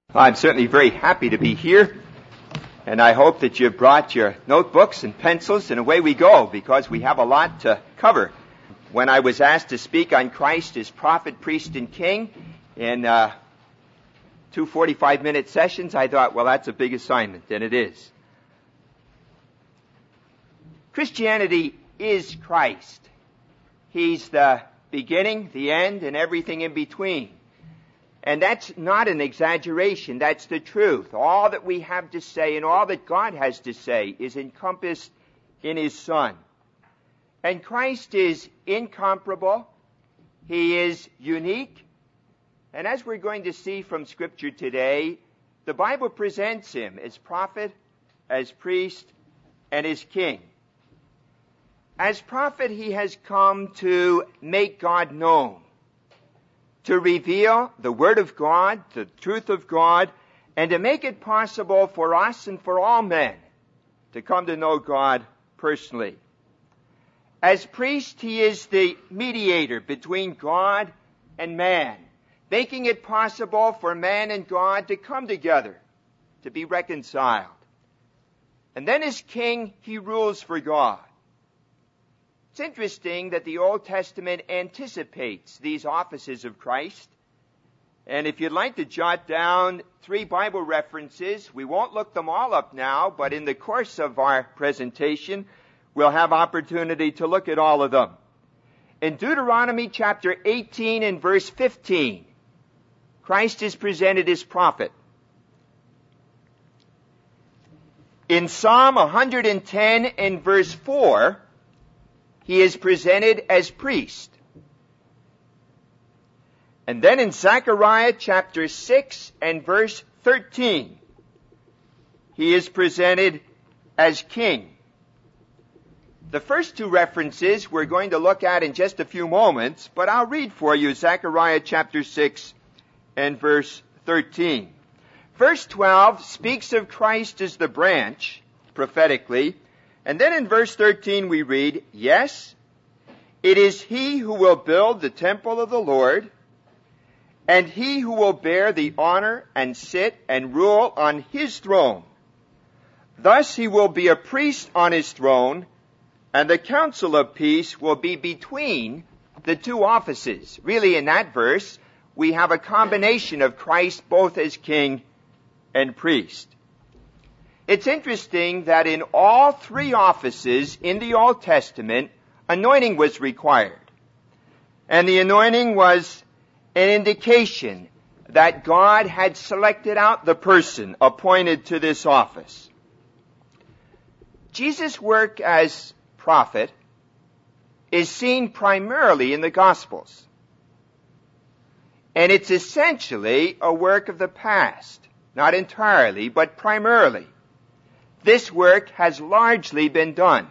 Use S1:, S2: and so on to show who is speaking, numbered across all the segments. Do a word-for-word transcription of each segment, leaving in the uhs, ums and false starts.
S1: I'm certainly very happy to be here, and I hope that you've brought your notebooks and pencils, and away we go, because we have a lot to cover. When I was asked to speak on Christ as prophet, priest, and king in uh, two forty-five minute sessions, I thought, well, that's a big assignment, and it is. Christianity is Christ. He's the beginning, the end, and everything in between. And that's not an exaggeration. That's the truth. All that we have to say and all that God has to say is encompassed in His Son. And Christ is incomparable. He is unique. And as we're going to see from Scripture today, the Bible presents Him as prophet, as priest, and as king. As prophet, He has come to make God known, to reveal the Word of God, the truth of God, and to make it possible for us and for all men to come to know God personally. As priest, He is the mediator between God and man, making it possible for man and God to come together, to be reconciled. And then as king, He rules for God. It's interesting that the Old Testament anticipates these offices of Christ. And if you'd like to jot down three Bible references, we won't look them all up now, but in the course of our presentation, we'll have opportunity to look at all of them. In Deuteronomy chapter eighteen and verse fifteen, Christ is presented as prophet. In Psalm one hundred ten and verse four, He is presented as priest. And then in Zechariah chapter six and verse thirteen, He is presented as king. The first two references we're going to look at in just a few moments, but I'll read for you Zechariah chapter six and verse thirteen. Verse twelve speaks of Christ as the branch, prophetically. And then in verse thirteen we read, "Yes, it is He who will build the temple of the Lord, and He who will bear the honor and sit and rule on His throne. Thus He will be a priest on His throne, and the council of peace will be between the two offices." Really, in that verse, we have a combination of Christ both as king and priest. It's interesting that in all three offices in the Old Testament, anointing was required. And the anointing was an indication that God had selected out the person appointed to this office. Jesus' work as prophet is seen primarily in the Gospels. And it's essentially a work of the past. Not entirely, but primarily. This work has largely been done.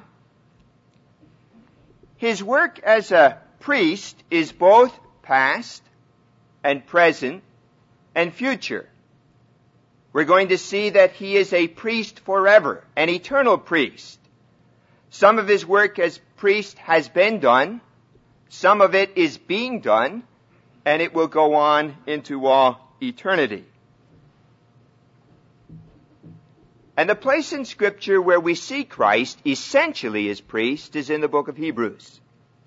S1: His work as a priest is both past and present and future. We're going to see that He is a priest forever, an eternal priest. Some of His work as priest has been done, some of it is being done, and it will go on into all eternity. And the place in Scripture where we see Christ essentially as priest is in the book of Hebrews.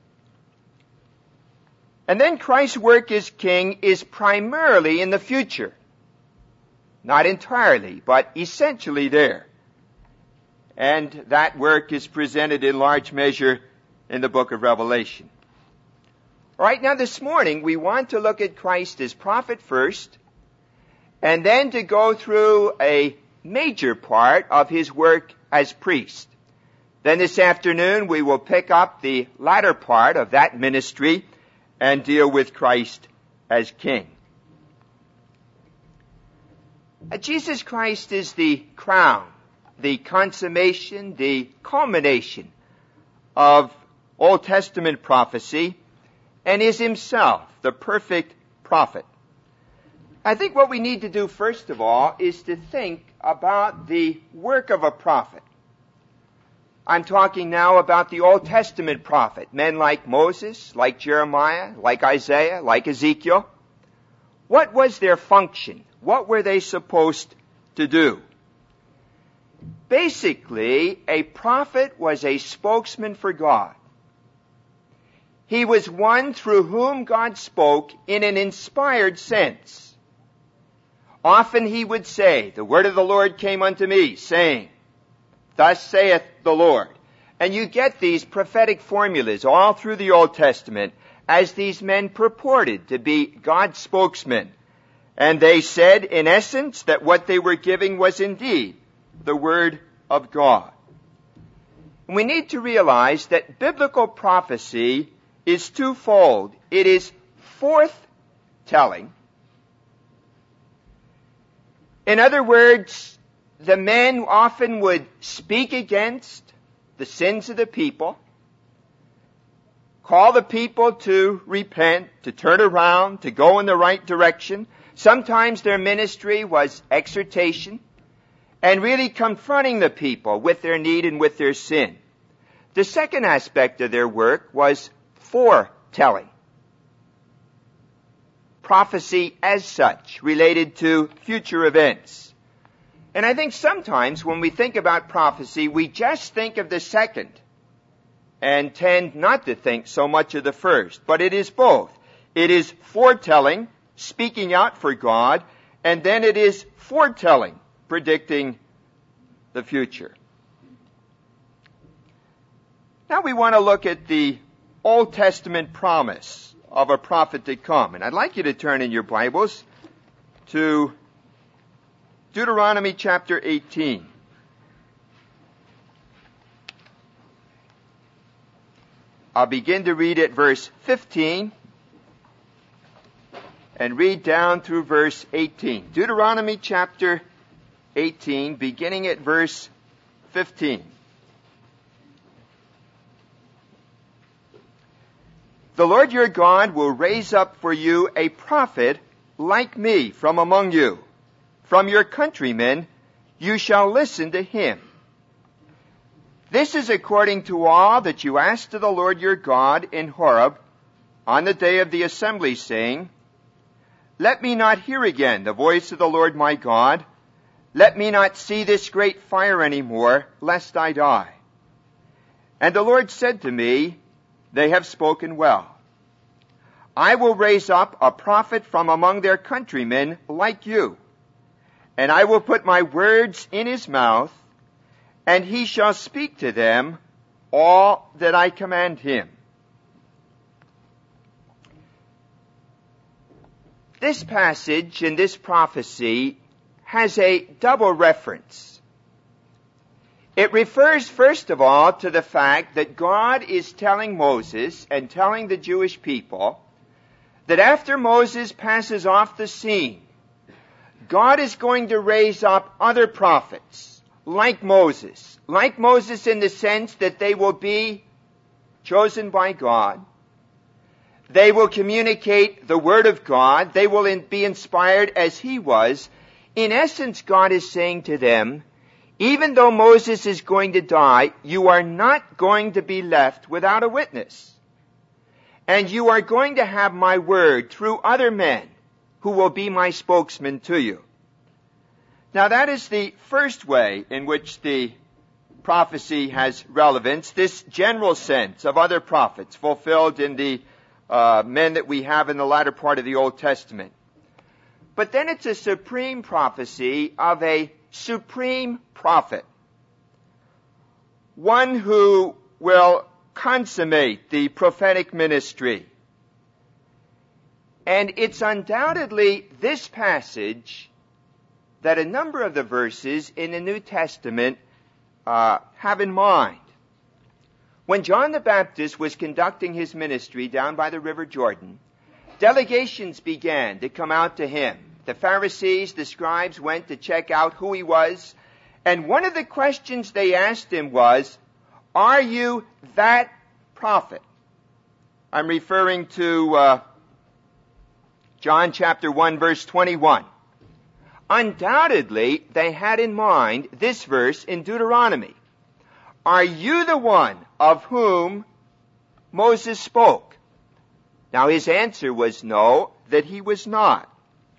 S1: And then Christ's work as king is primarily in the future. Not entirely, but essentially there. And that work is presented in large measure in the book of Revelation. All right, now this morning we want to look at Christ as prophet first, and then to go through a major part of His work as priest. Then this afternoon we will pick up the latter part of that ministry and deal with Christ as king. Uh, Jesus Christ is the crown, the consummation, the culmination of Old Testament prophecy, and is Himself the perfect prophet. I think what we need to do first of all is to think about the work of a prophet. I'm talking now about the Old Testament prophet, men like Moses, like Jeremiah, like Isaiah, like Ezekiel. What was their function? What were they supposed to do? Basically, a prophet was a spokesman for God. He was one through whom God spoke in an inspired sense. Often he would say, "The word of the Lord came unto me, saying, Thus saith the Lord." And you get these prophetic formulas all through the Old Testament as these men purported to be God's spokesmen. And they said, in essence, that what they were giving was indeed the Word of God. And we need to realize that biblical prophecy is twofold. It is forthtelling. In other words, the men often would speak against the sins of the people, call the people to repent, to turn around, to go in the right direction. Sometimes their ministry was exhortation and really confronting the people with their need and with their sin. The second aspect of their work was foretelling. Prophecy as such, related to future events. And I think sometimes when we think about prophecy, we just think of the second and tend not to think so much of the first. But it is both. It is foretelling, speaking out for God, and then it is foretelling, predicting the future. Now we want to look at the Old Testament promise of a prophet to come. And I'd like you to turn in your Bibles to Deuteronomy chapter eighteen. I'll begin to read at verse fifteen and read down through verse eighteen. Deuteronomy chapter eighteen, beginning at verse fifteen. The Lord your God will raise up for you a prophet like me from among you. From your countrymen you shall listen to him. This is according to all that you asked of the Lord your God in Horeb on the day of the assembly, saying, Let me not hear again the voice of the Lord my God. Let me not see this great fire any more, lest I die. And the Lord said to me, They have spoken well. I will raise up a prophet from among their countrymen like you, and I will put my words in his mouth, and he shall speak to them all that I command him. This passage and this prophecy has a double reference. It refers, first of all, to the fact that God is telling Moses and telling the Jewish people that after Moses passes off the scene, God is going to raise up other prophets like Moses. Like Moses in the sense that they will be chosen by God. They will communicate the Word of God. They will be inspired as he was. In essence, God is saying to them, even though Moses is going to die, you are not going to be left without a witness. And you are going to have my word through other men who will be my spokesman to you. Now that is the first way in which the prophecy has relevance, this general sense of other prophets fulfilled in the uh, men that we have in the latter part of the Old Testament. But then it's a supreme prophecy of a supreme prophet. One who will consummate the prophetic ministry. And it's undoubtedly this passage that a number of the verses in the New Testament uh, have in mind. When John the Baptist was conducting his ministry down by the River Jordan, delegations began to come out to him. The Pharisees, the scribes went to check out who he was. And one of the questions they asked him was, are you that prophet? I'm referring to uh, John chapter one, verse twenty-one. Undoubtedly, they had in mind this verse in Deuteronomy. Are you the one of whom Moses spoke? Now his answer was no, that he was not.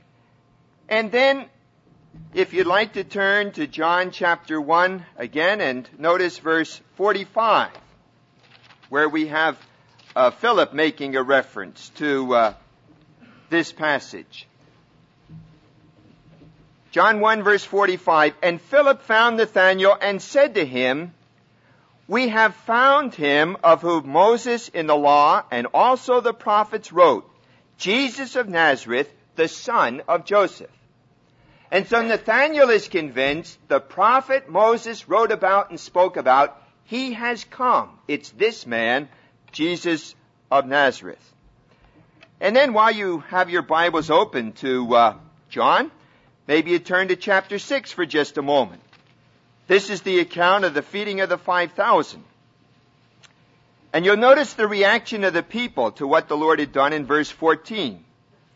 S1: And then, if you'd like to turn to John chapter one again and notice verse forty-five, where we have uh, Philip making a reference to uh, this passage. John one verse forty-five, and Philip found Nathanael and said to him, we have found him of whom Moses in the law and also the prophets wrote, Jesus of Nazareth, the son of Joseph. And so Nathanael is convinced the prophet Moses wrote about and spoke about, he has come. It's this man, Jesus of Nazareth. And then while you have your Bibles open to uh, John, maybe you turn to chapter six for just a moment. This is the account of the feeding of the five thousand. And you'll notice the reaction of the people to what the Lord had done in verse fourteen.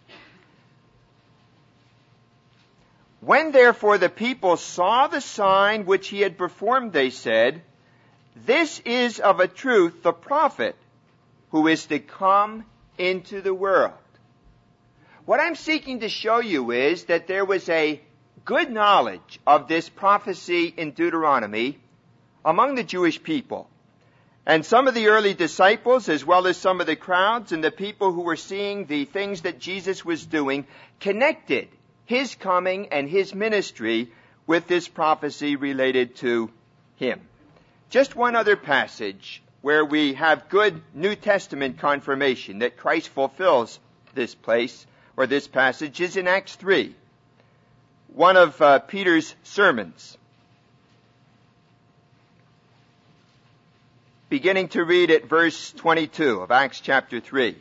S1: When therefore the people saw the sign which he had performed, they said, this is of a truth the prophet who is to come into the world. What I'm seeking to show you is that there was a good knowledge of this prophecy in Deuteronomy among the Jewish people. And some of the early disciples, as well as some of the crowds and the people who were seeing the things that Jesus was doing, connected his coming and his ministry with this prophecy related to him. Just one other passage where we have good New Testament confirmation that Christ fulfills this place, or this passage, is in Acts three. One of uh, Peter's sermons. Beginning to read at verse twenty-two of Acts chapter three.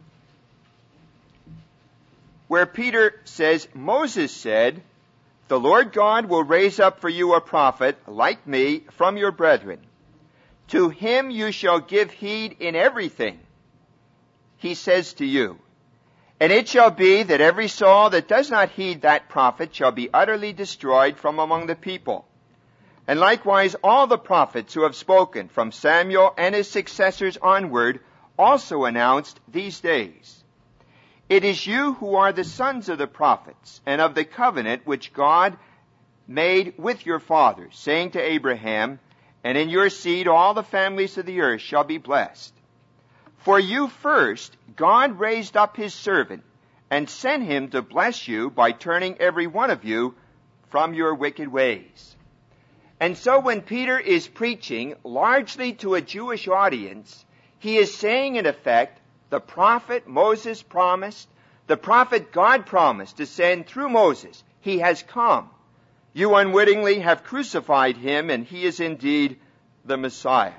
S1: Where Peter says, Moses said, the Lord God will raise up for you a prophet like me from your brethren. To him you shall give heed in everything he says to you. And it shall be that every soul that does not heed that prophet shall be utterly destroyed from among the people. And likewise all the prophets who have spoken from Samuel and his successors onward also announced these days. It is you who are the sons of the prophets and of the covenant which God made with your fathers, saying to Abraham, and in your seed all the families of the earth shall be blessed. For you first, God raised up his servant and sent him to bless you by turning every one of you from your wicked ways. And so when Peter is preaching largely to a Jewish audience, he is saying in effect, the prophet Moses promised, the prophet God promised to send through Moses, he has come. You unwittingly have crucified him, and he is indeed the Messiah.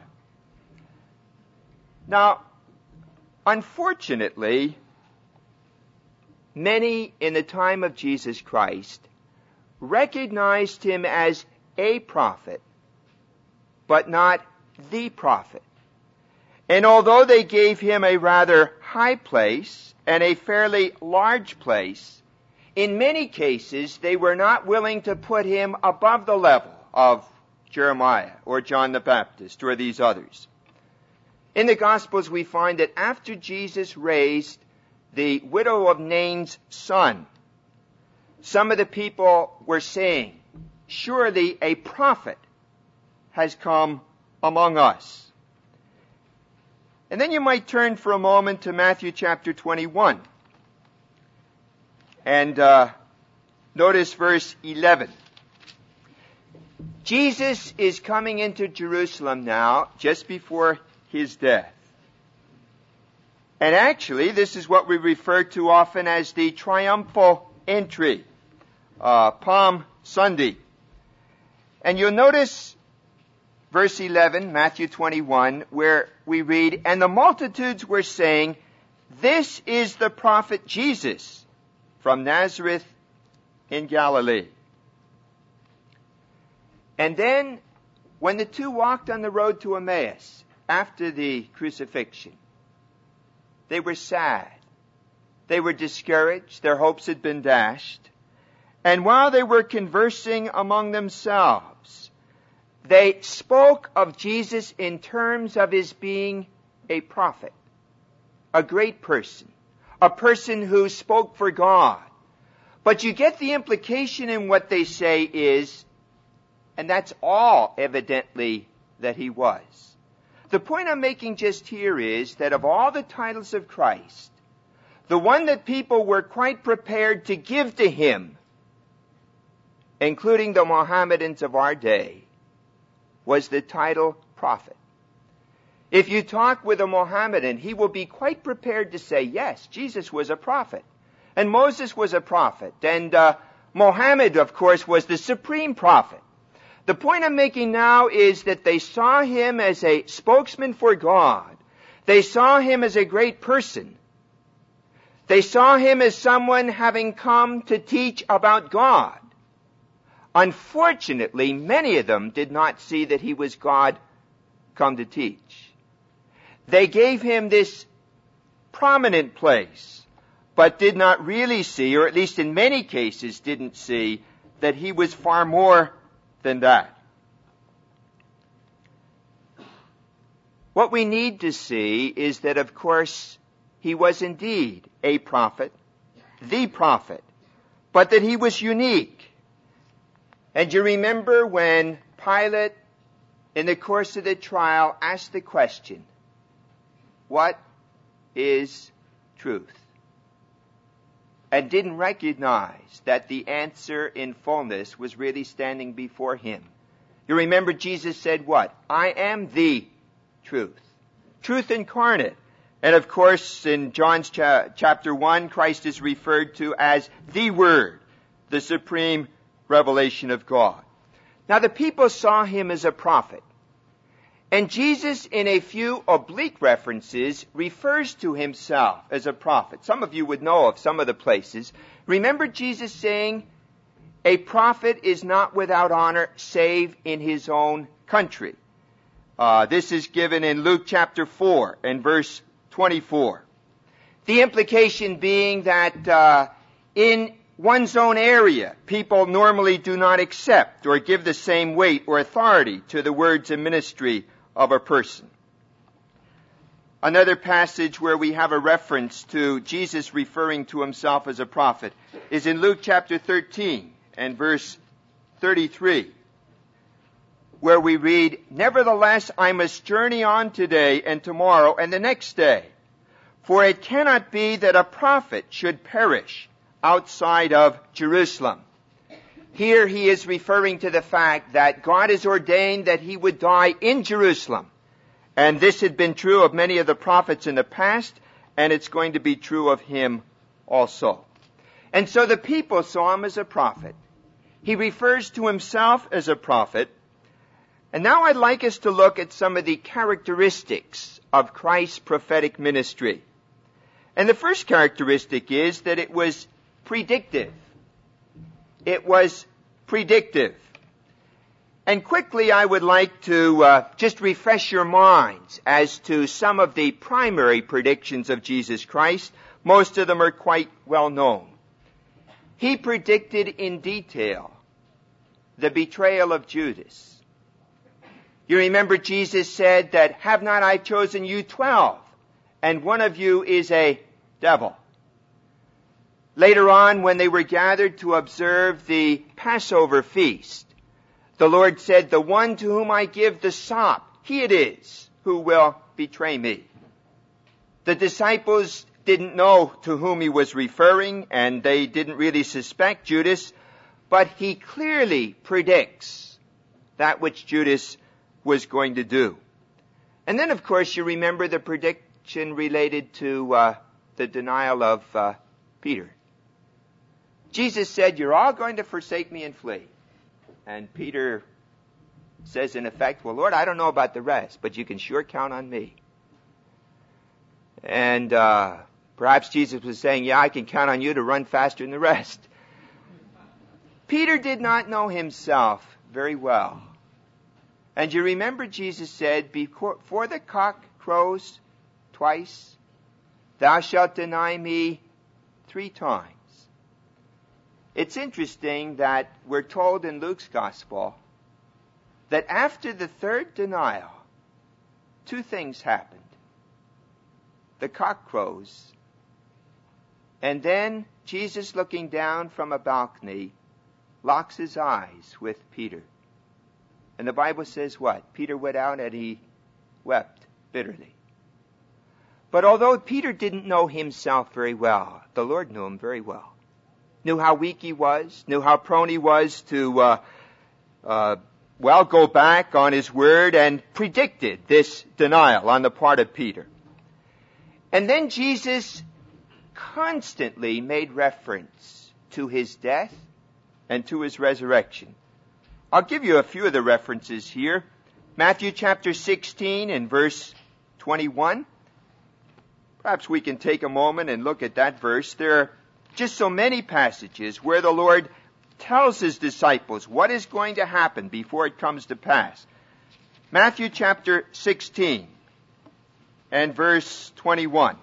S1: Now, unfortunately, many in the time of Jesus Christ recognized him as a prophet, but not the prophet. And although they gave him a rather high place and a fairly large place, in many cases they were not willing to put him above the level of Jeremiah or John the Baptist or these others. In the Gospels we find that after Jesus raised the widow of Nain's son, some of the people were saying, surely a prophet has come among us. And then you might turn for a moment to Matthew chapter twenty-one. And uh, notice verse eleven. Jesus is coming into Jerusalem now, just before his death. And actually, this is what we refer to often as the triumphal entry, uh, Palm Sunday. And you'll notice verse eleven, Matthew twenty-one, where we read, and the multitudes were saying, this is the prophet Jesus from Nazareth in Galilee. And then, when the two walked on the road to Emmaus after the crucifixion, they were sad. They were discouraged. Their hopes had been dashed. And while they were conversing among themselves, they spoke of Jesus in terms of his being a prophet, a great person, a person who spoke for God. But you get the implication in what they say is, and that's all evidently that he was. The point I'm making just here is that of all the titles of Christ, the one that people were quite prepared to give to him, including the Mohammedans of our day, was the title prophet. If you talk with a Mohammedan, he will be quite prepared to say, yes, Jesus was a prophet, and Moses was a prophet, and uh, Mohammed, of course, was the supreme prophet. The point I'm making now is that they saw him as a spokesman for God. They saw him as a great person. They saw him as someone having come to teach about God. Unfortunately, many of them did not see that he was God come to teach. They gave him this prominent place, but did not really see, or at least in many cases didn't see, that he was far more than that. What we need to see is that, of course, he was indeed a prophet, the prophet, but that he was unique. And you remember when Pilate, in the course of the trial, asked the question, what is truth? And didn't recognize that the answer in fullness was really standing before him. You remember Jesus said what? I am the truth. Truth incarnate. And of course, in John's cha- chapter one, Christ is referred to as the Word, the supreme revelation of God. Now the people saw him as a prophet. And Jesus, in a few oblique references, refers to himself as a prophet. Some of you would know of some of the places. Remember Jesus saying, a prophet is not without honor save in his own country. Uh, this is given in Luke chapter four and verse twenty-four. The implication being that uh, in one's own area, people normally do not accept or give the same weight or authority to the words and ministry of a person. Another passage where we have a reference to Jesus referring to himself as a prophet is in Luke chapter thirteen and verse thirty-three, where we read, nevertheless, I must journey on today and tomorrow and the next day, for it cannot be that a prophet should perish outside of Jerusalem. Here he is referring to the fact that God has ordained that he would die in Jerusalem. And this had been true of many of the prophets in the past, and it's going to be true of him also. And so the people saw him as a prophet. He refers to himself as a prophet. And now I'd like us to look at some of the characteristics of Christ's prophetic ministry. And the first characteristic is that it was predictive. It was predictive. And quickly I would like to uh, just refresh your minds as to some of the primary predictions of Jesus Christ. Most of them are quite well known. He predicted in detail the betrayal of Judas. You remember Jesus said that, have not I chosen you twelve, and one of you is a devil. Later on, when they were gathered to observe the Passover feast, the Lord said, the one to whom I give the sop, he it is who will betray me. The disciples didn't know to whom he was referring, and they didn't really suspect Judas, but he clearly predicts that which Judas was going to do. And then, of course, you remember the prediction related to uh, the denial of uh, Peter. Jesus said, you're all going to forsake me and flee. And Peter says, in effect, well, Lord, I don't know about the rest, but you can sure count on me. And uh, perhaps Jesus was saying, yeah, I can count on you to run faster than the rest. Peter did not know himself very well. And you remember Jesus said, before the cock crows twice, thou shalt deny me three times. It's interesting that we're told in Luke's gospel that after the third denial, two things happened. The cock crows And then Jesus, looking down from a balcony, locks his eyes with Peter. And the Bible says what? Peter went out and he wept bitterly. But although Peter didn't know himself very well, the Lord knew him very well. Knew how weak he was, knew how prone he was to, uh, uh, well, go back on his word, and predicted this denial on the part of Peter. And then Jesus constantly made reference to his death and to his resurrection. I'll give you a few of the references here. Matthew chapter sixteen and verse twenty-one. Perhaps we can take a moment and look at that verse. There are just so many passages where the Lord tells his disciples what is going to happen before it comes to pass. Matthew chapter sixteen and verse twenty-one.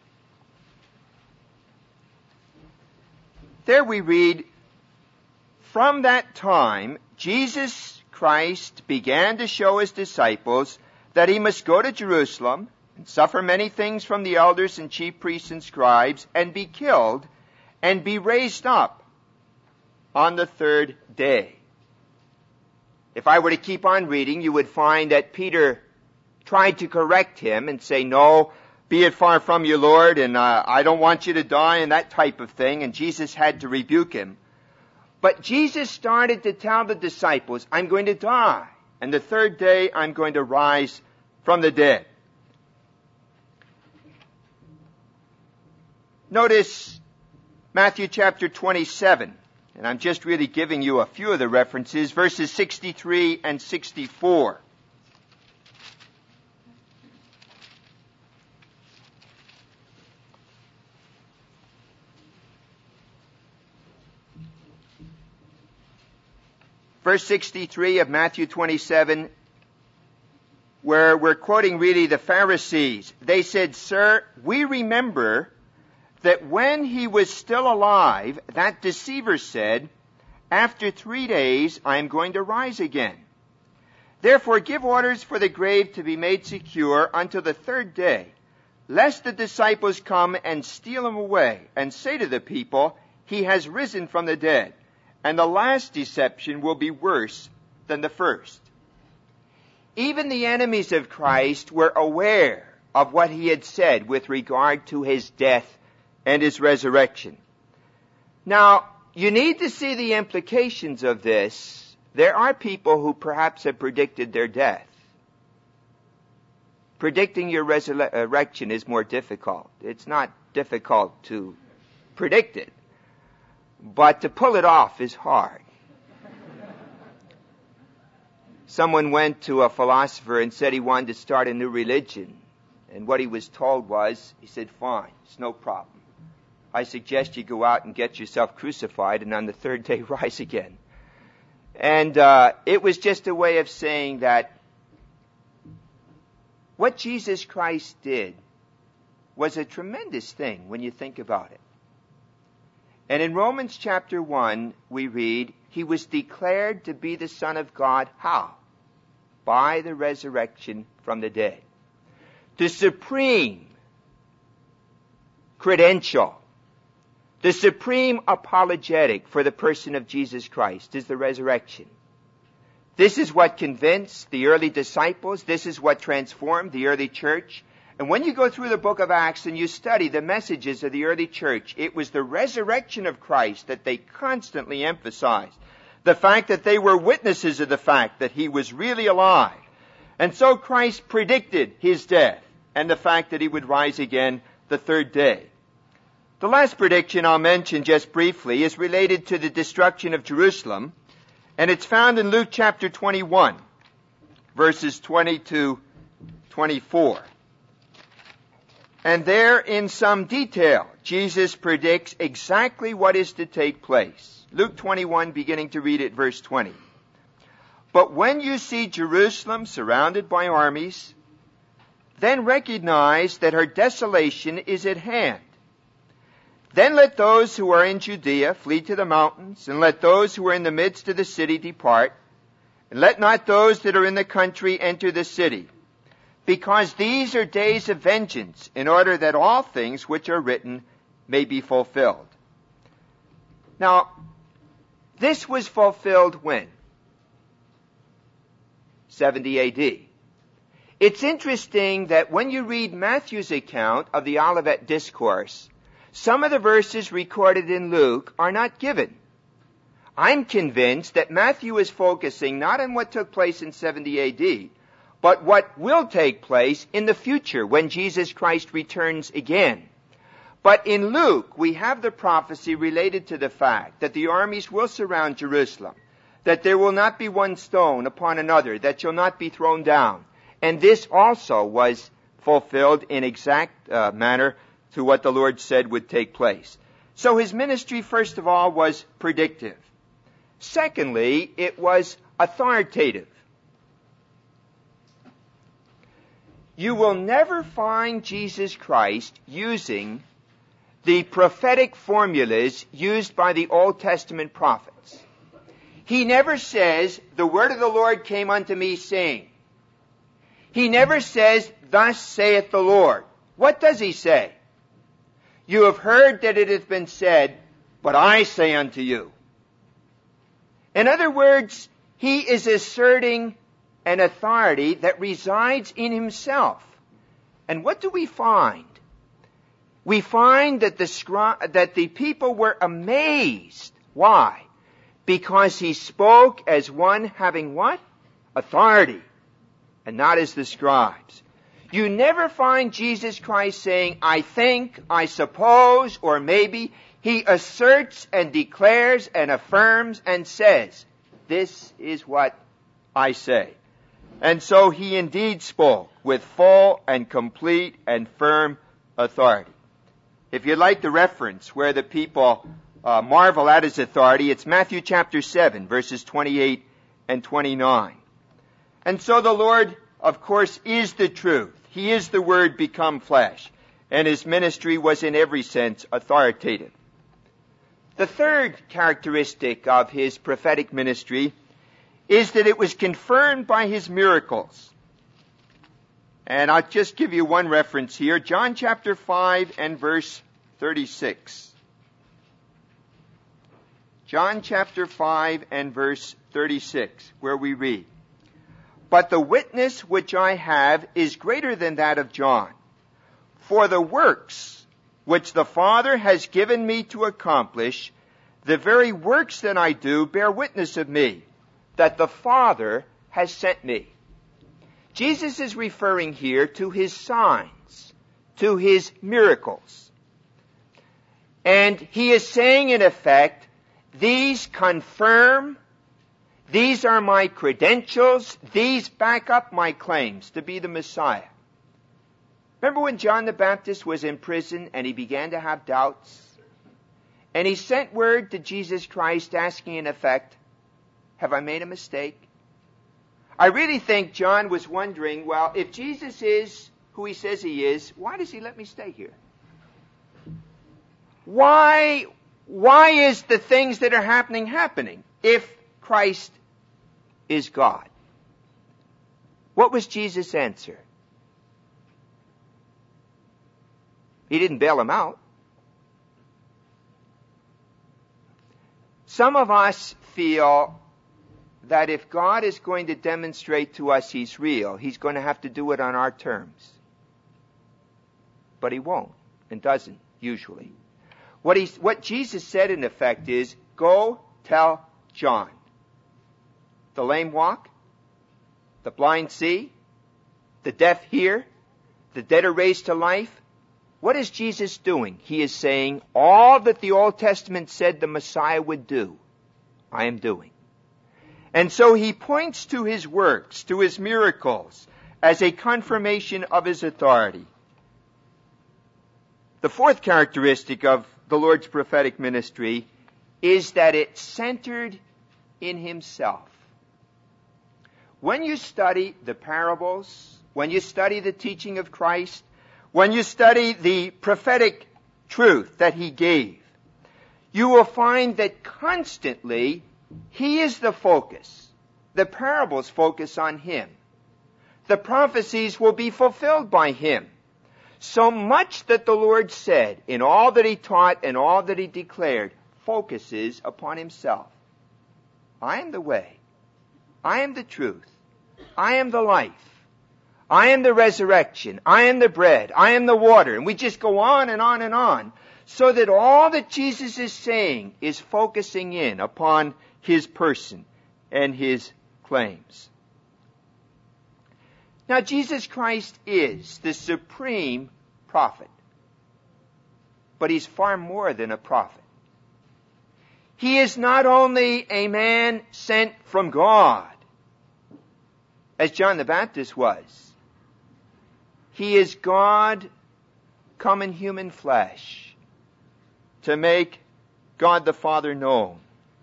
S1: There we read, "From that time, Jesus Christ began to show his disciples that he must go to Jerusalem and suffer many things from the elders and chief priests and scribes, and be killed, and be raised up on the third day." If I were to keep on reading, you would find that Peter tried to correct him and say, "No, be it far from you, Lord, and uh, I don't want you to die," and that type of thing, and Jesus had to rebuke him. But Jesus started to tell the disciples, "I'm going to die, and the third day I'm going to rise from the dead." Notice Matthew chapter twenty-seven, and I'm just really giving you a few of the references, verses sixty-three and sixty-four. Verse sixty-three of Matthew twenty-seven, where we're quoting really the Pharisees. They said, "Sir, we remember that when he was still alive, that deceiver said, 'After three days I am going to rise again.' Therefore give orders for the grave to be made secure until the third day, lest the disciples come and steal him away, and say to the people, 'He has risen from the dead.' And the last deception will be worse than the first." Even the enemies of Christ were aware of what he had said with regard to his death and his resurrection. Now, you need to see the implications of this. There are people who perhaps have predicted their death. Predicting your resurrection is more difficult. It's not difficult to predict it, but to pull it off is hard. Someone went to a philosopher and said he wanted to start a new religion. And what he was told was, he said, "Fine, it's no problem. I suggest you go out and get yourself crucified, and on the third day rise again." And uh, it was just a way of saying that what Jesus Christ did was a tremendous thing when you think about it. And in Romans chapter one, we read, he was declared to be the Son of God. How? By the resurrection from the dead. The supreme credential, the supreme apologetic for the person of Jesus Christ is the resurrection. This is what convinced the early disciples. This is what transformed the early church. And when you go through the book of Acts and you study the messages of the early church, it was the resurrection of Christ that they constantly emphasized. The fact that they were witnesses of the fact that he was really alive. And so Christ predicted his death and the fact that he would rise again the third day. The last prediction I'll mention just briefly is related to the destruction of Jerusalem, and it's found in Luke chapter twenty-one, verses twenty to twenty-four. And there, in some detail, Jesus predicts exactly what is to take place. Luke twenty-one, beginning to read at verse twenty. "But when you see Jerusalem surrounded by armies, then recognize that her desolation is at hand. Then let those who are in Judea flee to the mountains, and let those who are in the midst of the city depart, and let not those that are in the country enter the city. Because these are days of vengeance, in order that all things which are written may be fulfilled. Now, this was fulfilled when? seventy A D. It's interesting that when you read Matthew's account of the Olivet Discourse, some of the verses recorded in Luke are not given. I'm convinced that Matthew is focusing not on what took place in seventy A D, but what will take place in the future when Jesus Christ returns again. But in Luke, we have the prophecy related to the fact that the armies will surround Jerusalem, that there will not be one stone upon another that shall not be thrown down. And this also was fulfilled in exact uh, manner to what the Lord said would take place. So his ministry, first of all, was predictive. Secondly, it was authoritative. You will never find Jesus Christ using the prophetic formulas used by the Old Testament prophets. He never says, the word of the Lord came unto me saying. He never says, thus saith the Lord. What does he say? You have heard that it hath been said, but I say unto you. In other words, he is asserting an authority that resides in himself. And what do we find? We find that the, scri- that the people were amazed. Why? Because he spoke as one having what? Authority. And not as the scribes. You never find Jesus Christ saying, I think, I suppose, or maybe. He asserts and declares and affirms and says, this is what I say. And so he indeed spoke with full and complete and firm authority. If you'd like the reference where the people uh, marvel at his authority, it's Matthew chapter seven, verses twenty-eight and twenty-nine. And so the Lord, of course, is the truth. He is the Word become flesh. And his ministry was in every sense authoritative. The third characteristic of his prophetic ministry is that it was confirmed by his miracles. And I'll just give you one reference here. John chapter five and verse thirty-six. John chapter five and verse thirty-six, where we read, But the witness which I have is greater than that of John. For the works which the Father has given me to accomplish, the very works that I do bear witness of me, that the Father has sent me. Jesus is referring here to his signs, to his miracles. And he is saying, in effect, these confirm, these are my credentials, these back up my claims to be the Messiah. Remember when John the Baptist was in prison and he began to have doubts? And he sent word to Jesus Christ asking, in effect, have I made a mistake? I really think John was wondering, well, if Jesus is who he says he is, why does he let me stay here? Why, why is the things that are happening happening if Christ is God? What was Jesus' answer? He didn't bail him out. Some of us feel that if God is going to demonstrate to us he's real, he's going to have to do it on our terms. But he won't and doesn't, usually. What, he, what Jesus said, in effect, is, go tell John. The lame walk, the blind see, the deaf hear, the dead are raised to life. What is Jesus doing? He is saying, all that the Old Testament said the Messiah would do, I am doing. And so he points to his works, to his miracles, as a confirmation of his authority. The fourth characteristic of the Lord's prophetic ministry is that it's centered in himself. When you study the parables, when you study the teaching of Christ, when you study the prophetic truth that he gave, you will find that constantly he is the focus. The parables focus on him. The prophecies will be fulfilled by him. So much that the Lord said in all that he taught and all that he declared focuses upon himself. I am the way. I am the truth. I am the life. I am the resurrection. I am the bread. I am the water. And we just go on and on and on, so that all that Jesus is saying is focusing in upon his person and his claims. Now, Jesus Christ is the supreme prophet. But he's far more than a prophet. He is not only a man sent from God, as John the Baptist was. He is God come in human flesh to make God the Father known.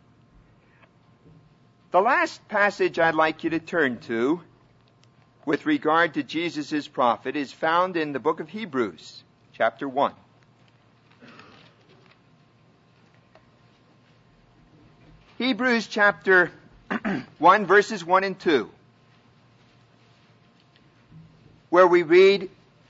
S1: The last passage I'd like you to turn to with regard to Jesus' prophet is found in the book of Hebrews, chapter one. Hebrews chapter one, verses one and two, where we read,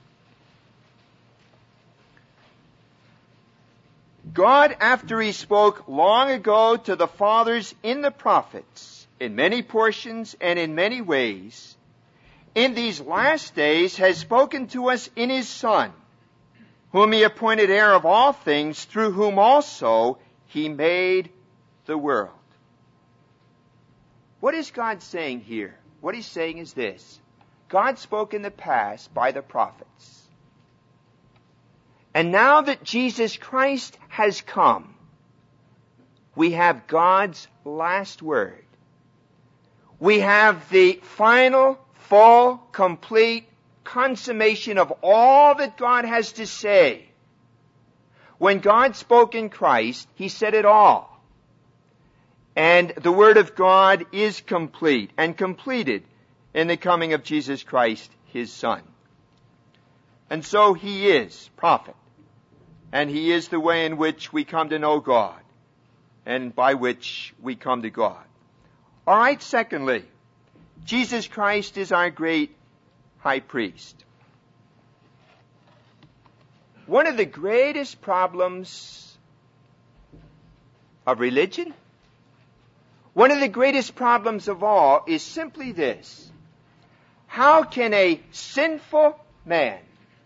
S1: God, after he spoke long ago to the fathers in the prophets, in many portions and in many ways, in these last days has spoken to us in his Son, whom he appointed heir of all things, through whom also he made the world. What is God saying here? What he's saying is this. God spoke in the past by the prophets. And now that Jesus Christ has come, we have God's last word. We have the final, full, complete consummation of all that God has to say. When God spoke in Christ, he said it all. And the Word of God is complete and completed in the coming of Jesus Christ, his Son. And so he is prophet. And he is the way in which we come to know God, and by which we come to God. All right, secondly, Jesus Christ is our great high priest. One of the greatest problems of religion, one of the greatest problems of all, is simply this. How can a sinful man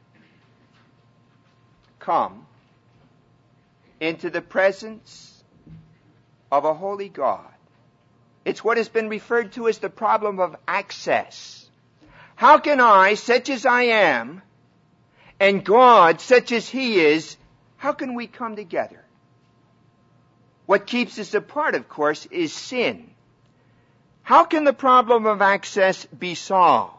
S1: come into the presence of a holy God? It's what has been referred to as the problem of access. How can I, such as I am, and God, such as he is, how can we come together? What keeps us apart, of course, is sin. How can the problem of access be solved?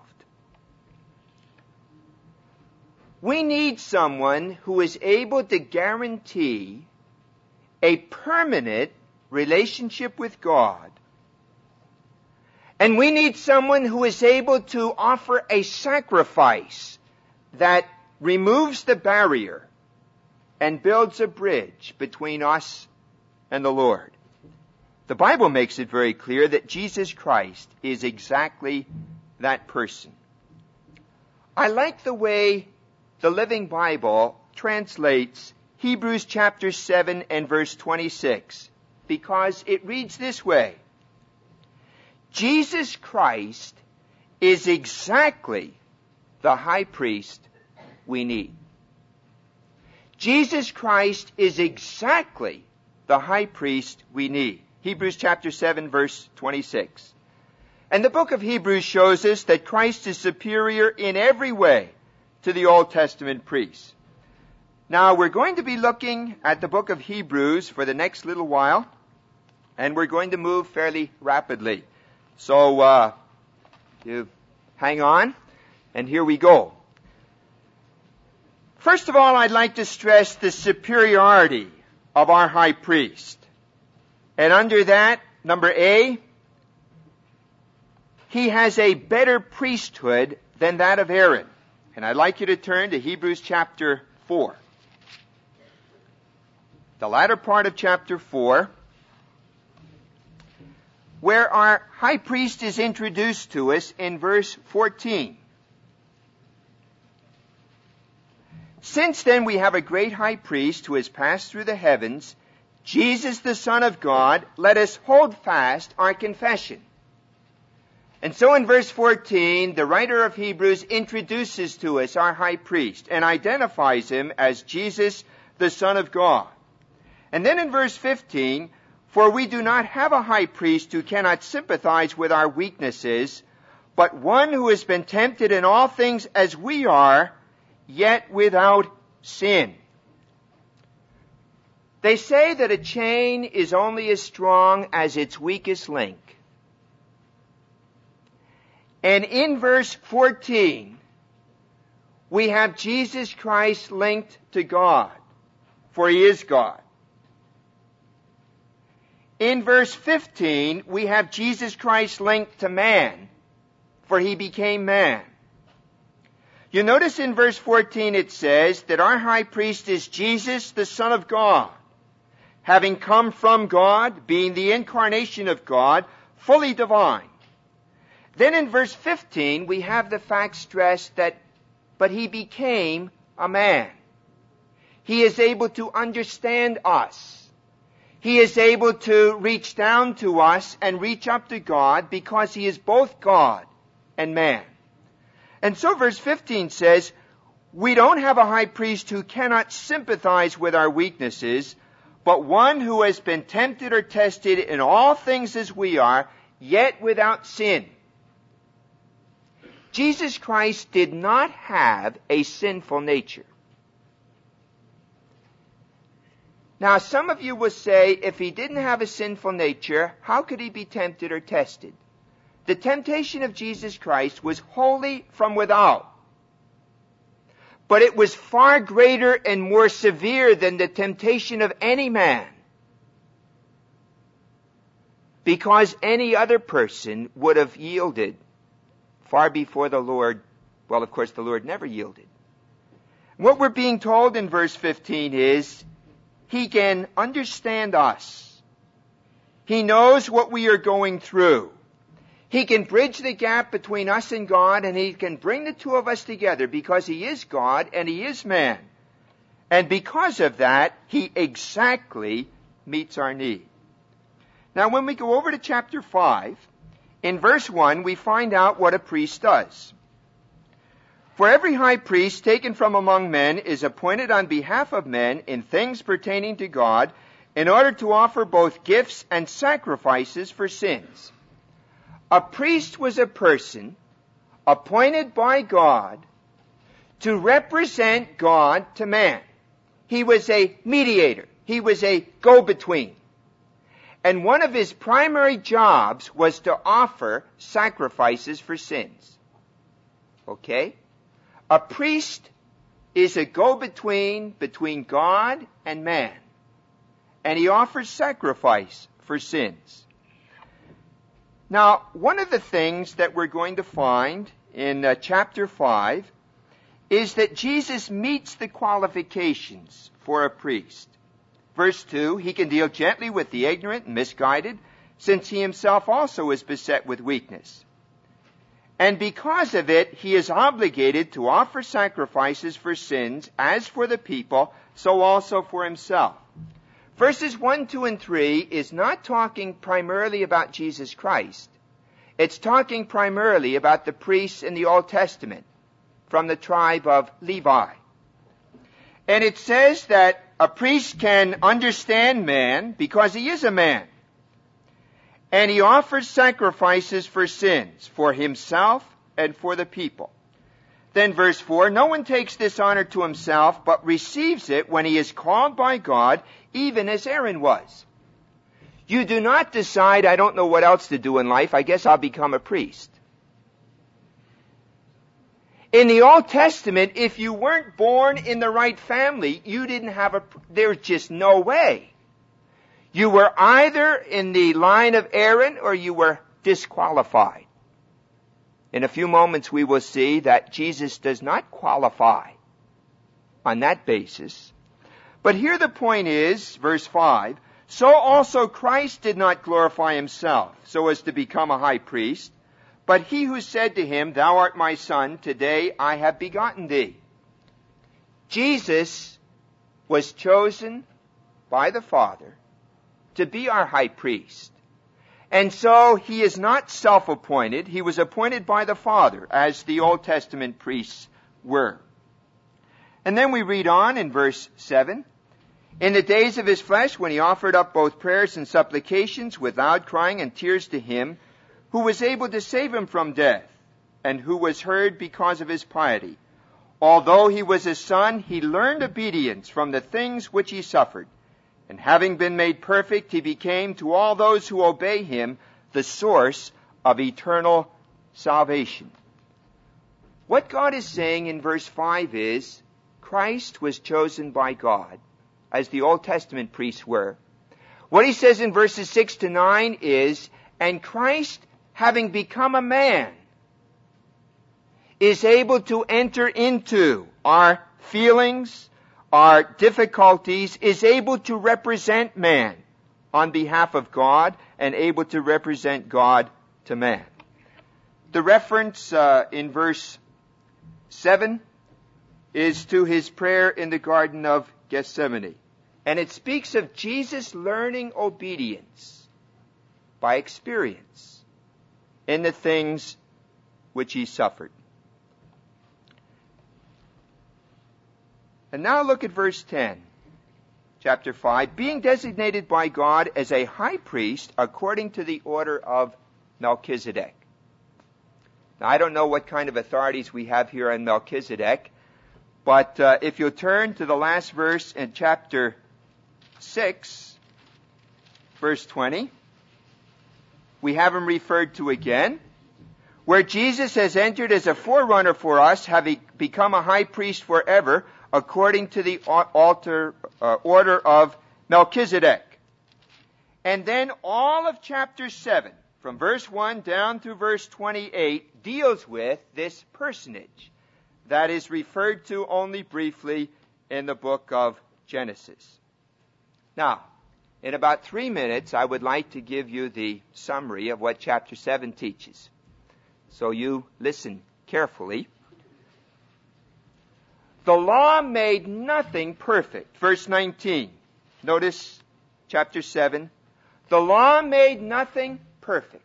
S1: We need someone who is able to guarantee a permanent relationship with God. And we need someone who is able to offer a sacrifice that removes the barrier and builds a bridge between us and the Lord. The Bible makes it very clear that Jesus Christ is exactly that person. I like the way the Living Bible translates Hebrews chapter seven and verse twenty-six, because it reads this way. Jesus Christ is exactly the high priest we need. Jesus Christ is exactly the high priest we need. Hebrews chapter seven, verse twenty-six. And the book of Hebrews shows us that Christ is superior in every way to the Old Testament priests. Now, we're going to be looking at the book of Hebrews for the next little while, and we're going to move fairly rapidly. So, uh, you hang on, and here we go. First of all, I'd like to stress the superiority of our high priest. And under that, number A, he has a better priesthood than that of Aaron. And I'd like you to turn to Hebrews chapter four. The latter part of chapter four, where our high priest is introduced to us in verse fourteen. Since then we have a great high priest who has passed through the heavens, Jesus the Son of God, let us hold fast our confession. And so in verse fourteen, the writer of Hebrews introduces to us our high priest and identifies him as Jesus the Son of God. And then in verse fifteen, for we do not have a high priest who cannot sympathize with our weaknesses, but one who has been tempted in all things as we are, yet without sin. They say that a chain is only as strong as its weakest link. And in verse fourteen, we have Jesus Christ linked to God, for he is God. In verse fifteen, we have Jesus Christ linked to man, for he became man. You notice in verse fourteen it says that our high priest is Jesus, the Son of God, having come from God, being the incarnation of God, fully divine. Then in verse fifteen, we have the fact stressed that, but he became a man. He is able to understand us. He is able to reach down to us and reach up to God because he is both God and man. And so verse fifteen says, we don't have a high priest who cannot sympathize with our weaknesses, but one who has been tempted or tested in all things as we are, yet without sin. Jesus Christ did not have a sinful nature. Now, some of you will say, if he didn't have a sinful nature, how could he be tempted or tested? The temptation of Jesus Christ was wholly from without. But it was far greater and more severe than the temptation of any man. Because any other person would have yielded far before the Lord. Well, of course, the Lord never yielded. What we're being told in verse fifteen is, he can understand us. He knows what we are going through. He can bridge the gap between us and God, and he can bring the two of us together because he is God and he is man. And because of that, he exactly meets our need. Now, when we go over to chapter five, in verse one, we find out what a priest does. For every high priest taken from among men is appointed on behalf of men in things pertaining to God, in order to offer both gifts and sacrifices for sins. A priest was a person appointed by God to represent God to man. He was a mediator. He was a go-between. And one of his primary jobs was to offer sacrifices for sins. Okay? A priest is a go-between between God and man. And he offers sacrifice for sins. Now, one of the things that we're going to find in uh, chapter five is that Jesus meets the qualifications for a priest. Verse two, he can deal gently with the ignorant and misguided, since he himself also is beset with weakness. And because of it, he is obligated to offer sacrifices for sins, as for the people, so also for himself. Verses one, two, and three is not talking primarily about Jesus Christ. It's talking primarily about the priests in the Old Testament from the tribe of Levi. And it says that a priest can understand man because he is a man. And he offers sacrifices for sins, for himself and for the people. Then verse four, no one takes this honor to himself, but receives it when he is called by God, even as Aaron was. You do not decide, I don't know what else to do in life, I guess I'll become a priest. In the Old Testament, if you weren't born in the right family, you didn't have a, there's just no way. You were either in the line of Aaron or you were disqualified. In a few moments we will see that Jesus does not qualify on that basis. But here the point is, verse five, so also Christ did not glorify himself so as to become a high priest, but he who said to him, thou art my son, today I have begotten thee. Jesus was chosen by the Father to be our high priest. And so he is not self-appointed. He was appointed by the Father, as the Old Testament priests were. And then we read on in verse seven. In the days of his flesh, when he offered up both prayers and supplications with loud crying and tears to him, who was able to save him from death, and who was heard because of his piety. Although he was a son, he learned obedience from the things which he suffered. And having been made perfect, he became to all those who obey him the source of eternal salvation. What God is saying in verse five is, Christ was chosen by God, as the Old Testament priests were. What he says in verses six to nine is, and Christ, having become a man, is able to enter into our feelings, our difficulties, is able to represent man on behalf of God, and able to represent God to man. The reference uh, in verse seven is to his prayer in the Garden of Gethsemane. And it speaks of Jesus learning obedience by experience in the things which he suffered. And now look at verse ten, chapter five. Being designated by God as a high priest according to the order of Melchizedek. Now, I don't know what kind of authorities we have here on Melchizedek, but uh, if you turn to the last verse in chapter six, verse twenty, we have him referred to again, where Jesus has entered as a forerunner for us, having become a high priest forever, according to the altar, uh, order of Melchizedek. And then all of chapter seven, from verse one down to verse twenty-eight, deals with this personage that is referred to only briefly in the book of Genesis. Now, in about three minutes, I would like to give you the summary of what chapter seven teaches. So you listen carefully. The law made nothing perfect. Verse nineteen. Notice chapter seven. The law made nothing perfect.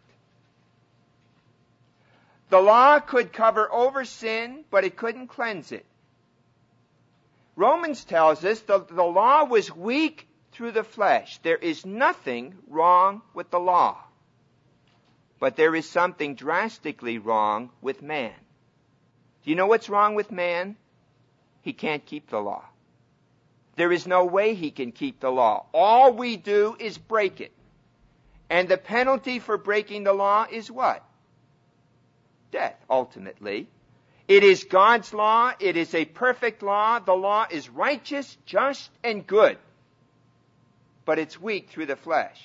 S1: The law could cover over sin, but it couldn't cleanse it. Romans tells us the, the law was weak through the flesh. There is nothing wrong with the law. But there is something drastically wrong with man. Do you know what's wrong with man? He can't keep the law. There is no way he can keep the law. All we do is break it. And the penalty for breaking the law is what? Death, ultimately. It is God's law. It is a perfect law. The law is righteous, just, and good. But it's weak through the flesh.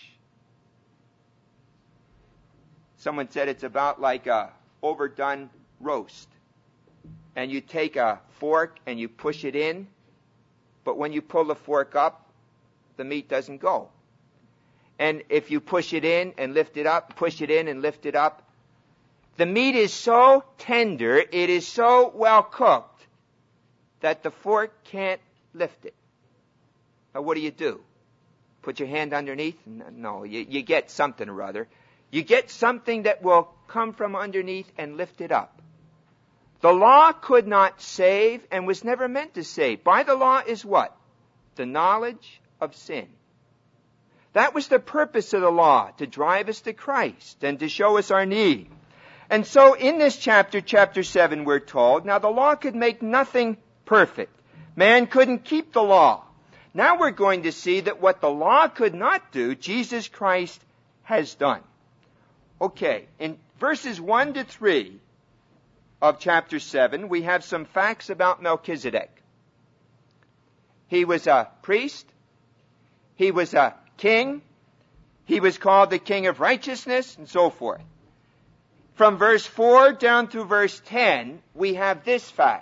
S1: Someone said it's about like a overdone roast. And you take a fork and you push it in, but when you pull the fork up, the meat doesn't go. And if you push it in and lift it up, push it in and lift it up, the meat is so tender, it is so well cooked, that the fork can't lift it. Now what do you do? Put your hand underneath? No, you, you get something or other. You get something that will come from underneath and lift it up. The law could not save and was never meant to save. By the law is what? The knowledge of sin. That was the purpose of the law, to drive us to Christ and to show us our need. And so in this chapter, chapter seven, we're told, now the law could make nothing perfect. Man couldn't keep the law. Now we're going to see that what the law could not do, Jesus Christ has done. Okay, in verses one to three of chapter seven, we have some facts about Melchizedek. He was a priest. He was a king. He was called the King of Righteousness, and so forth. From verse four down to verse ten, we have this fact.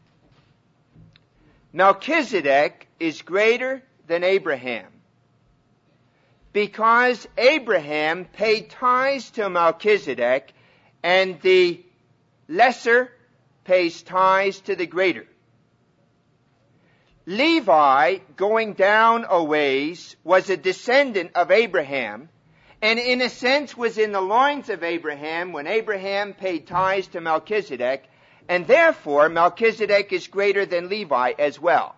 S1: Melchizedek is greater than Abraham, because Abraham paid tithes to Melchizedek, and the lesser pays tithes to the greater. Levi, going down a ways, was a descendant of Abraham, and in a sense was in the loins of Abraham when Abraham paid tithes to Melchizedek, and therefore Melchizedek is greater than Levi as well.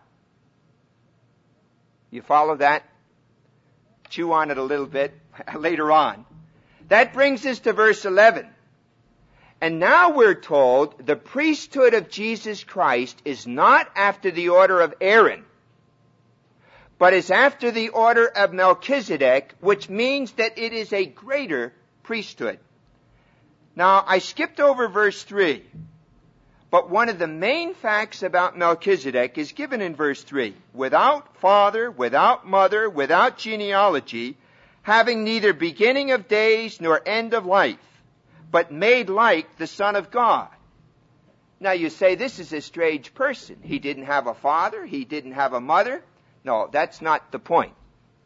S1: You follow that? Chew on it a little bit later on. That brings us to verse eleven. And now we're told the priesthood of Jesus Christ is not after the order of Aaron, but is after the order of Melchizedek, which means that it is a greater priesthood. Now, I skipped over verse three, but one of the main facts about Melchizedek is given in verse three. Without father, without mother, without genealogy, having neither beginning of days nor end of life, but made like the Son of God. Now you say, this is a strange person. He didn't have a father. He didn't have a mother. No, that's not the point.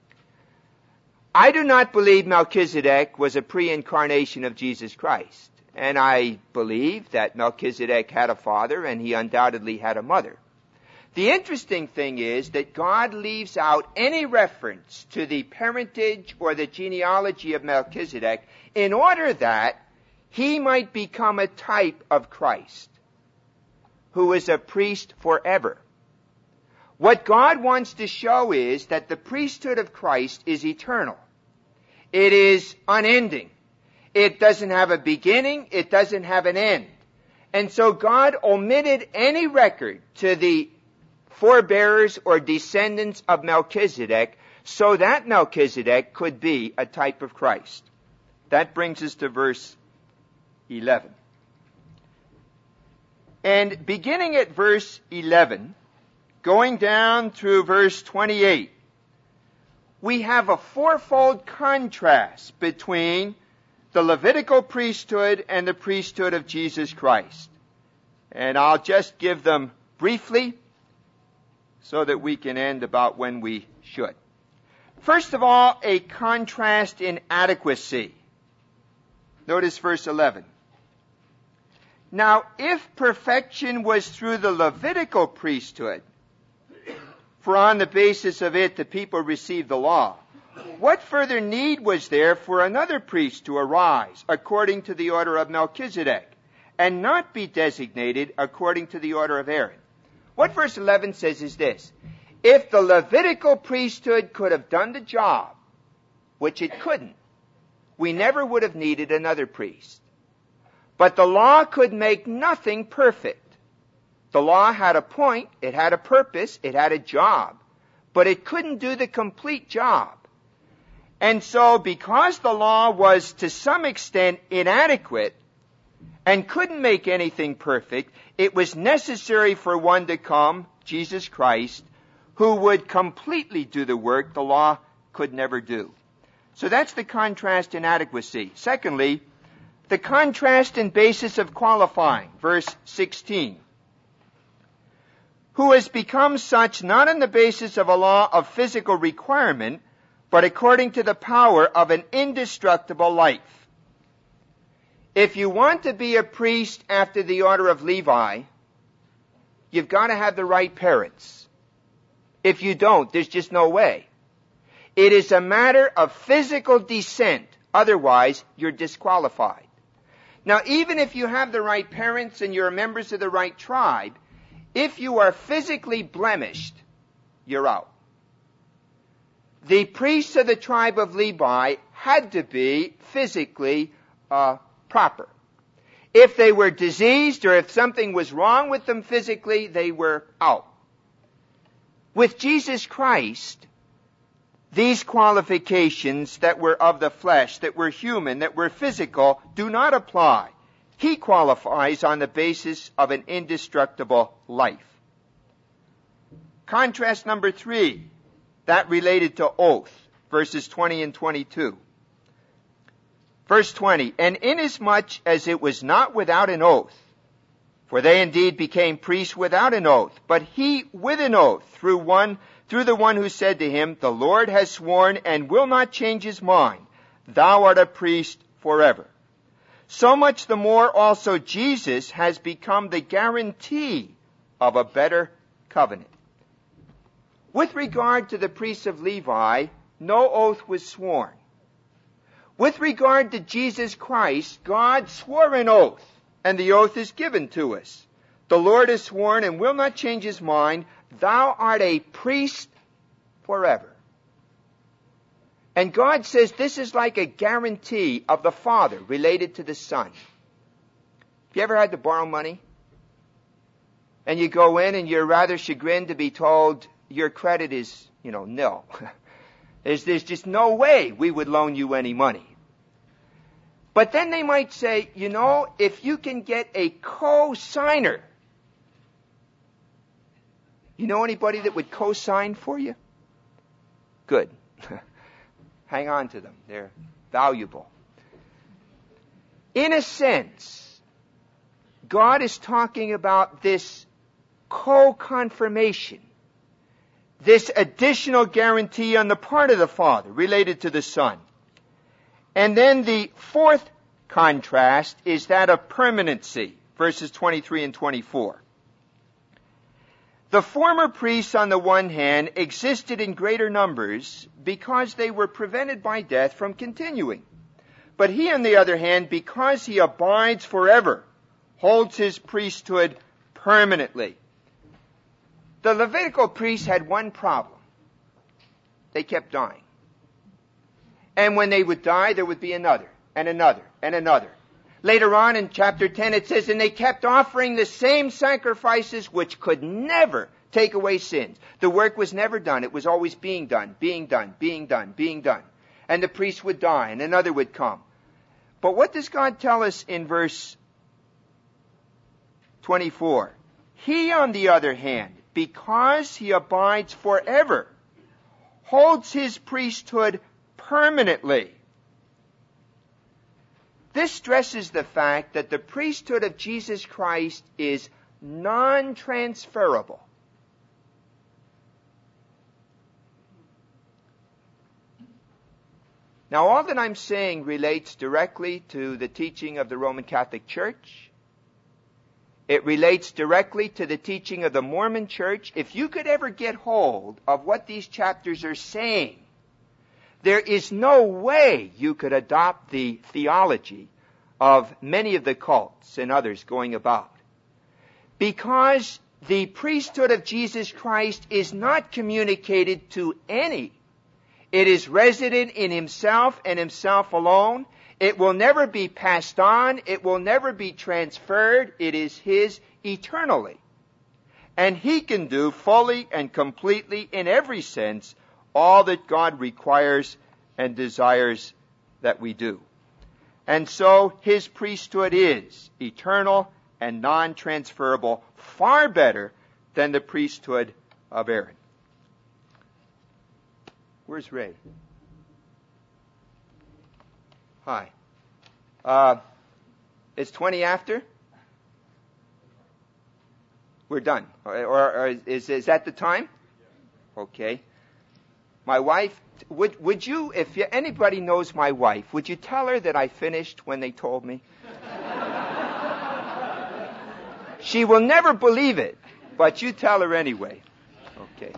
S1: I do not believe Melchizedek was a pre-incarnation of Jesus Christ. And I believe that Melchizedek had a father and he undoubtedly had a mother. The interesting thing is that God leaves out any reference to the parentage or the genealogy of Melchizedek in order that he might become a type of Christ, who is a priest forever. What God wants to show is that the priesthood of Christ is eternal. It is unending. It doesn't have a beginning. It doesn't have an end. And so God omitted any record to the forebearers or descendants of Melchizedek so that Melchizedek could be a type of Christ. That brings us to verse eleven. And beginning at verse eleven, going down through verse twenty-eight, we have a fourfold contrast between the Levitical priesthood and the priesthood of Jesus Christ. And I'll just give them briefly so that we can end about when we should. First of all, a contrast in adequacy. Notice verse eleven. Now, if perfection was through the Levitical priesthood, for on the basis of it the people received the law, what further need was there for another priest to arise according to the order of Melchizedek, and not be designated according to the order of Aaron? What verse eleven says is this: if the Levitical priesthood could have done the job, which it couldn't, we never would have needed another priest. But the law could make nothing perfect. The law had a point, it had a purpose, it had a job, but it couldn't do the complete job. And so, because the law was to some extent inadequate and couldn't make anything perfect, it was necessary for one to come, Jesus Christ, who would completely do the work the law could never do. So that's the contrast in adequacy. Secondly, the contrast in basis of qualifying, verse sixteen. Who has become such not on the basis of a law of physical requirement, but according to the power of an indestructible life. If you want to be a priest after the order of Levi, you've got to have the right parents. If you don't, there's just no way. It is a matter of physical descent. Otherwise, you're disqualified. Now, even if you have the right parents and you're members of the right tribe, if you are physically blemished, you're out. The priests of the tribe of Levi had to be physically uh, proper. If they were diseased or if something was wrong with them physically, they were out. With Jesus Christ, these qualifications that were of the flesh, that were human, that were physical, do not apply. He qualifies on the basis of an indestructible life. Contrast number three, that related to oath, verses twenty and twenty-two. Verse twenty, and inasmuch as it was not without an oath, for they indeed became priests without an oath, but he with an oath through one through the one who said to him, the Lord has sworn and will not change his mind. Thou art a priest forever. So much the more also Jesus has become the guarantee of a better covenant. With regard to the priests of Levi, no oath was sworn. With regard to Jesus Christ, God swore an oath, and the oath is given to us. The Lord has sworn and will not change his mind. Thou art a priest forever. And God says this is like a guarantee of the Father related to the Son. Have you ever had to borrow money? And you go in and you're rather chagrined to be told your credit is, you know, nil. there's, there's just no way we would loan you any money. But then they might say, you know, if you can get a co-signer. You know anybody that would co-sign for you? Good. Hang on to them. They're valuable. In a sense, God is talking about this co-confirmation, this additional guarantee on the part of the Father related to the Son. And then the fourth contrast is that of permanency, verses twenty-three and twenty-four. The former priests, on the one hand, existed in greater numbers because they were prevented by death from continuing. But he, on the other hand, because he abides forever, holds his priesthood permanently. The Levitical priests had one problem. They kept dying. And when they would die, there would be another, and another, and another. Later on in chapter ten it says, and they kept offering the same sacrifices which could never take away sins. The work was never done. It was always being done, being done, being done, being done. And the priest would die and another would come. But what does God tell us in verse twenty-four? He, on the other hand, because he abides forever, holds his priesthood permanently. This stresses the fact that the priesthood of Jesus Christ is non-transferable. Now, all that I'm saying relates directly to the teaching of the Roman Catholic Church. It relates directly to the teaching of the Mormon Church. If you could ever get hold of what these chapters are saying, there is no way you could adopt the theology of many of the cults and others going about. Because the priesthood of Jesus Christ is not communicated to any. It is resident in himself and himself alone. It will never be passed on. It will never be transferred. It is his eternally. And he can do fully and completely in every sense all that God requires and desires that we do. And so his priesthood is eternal and non-transferable, far better than the priesthood of Aaron. Where's Ray? Hi. Uh, it's twenty after? We're done. Or, or, or is, is that the time? Okay. My wife, would would you, if you, anybody knows my wife, would you tell her that I finished when they told me? She will never believe it, but you tell her anyway. Okay.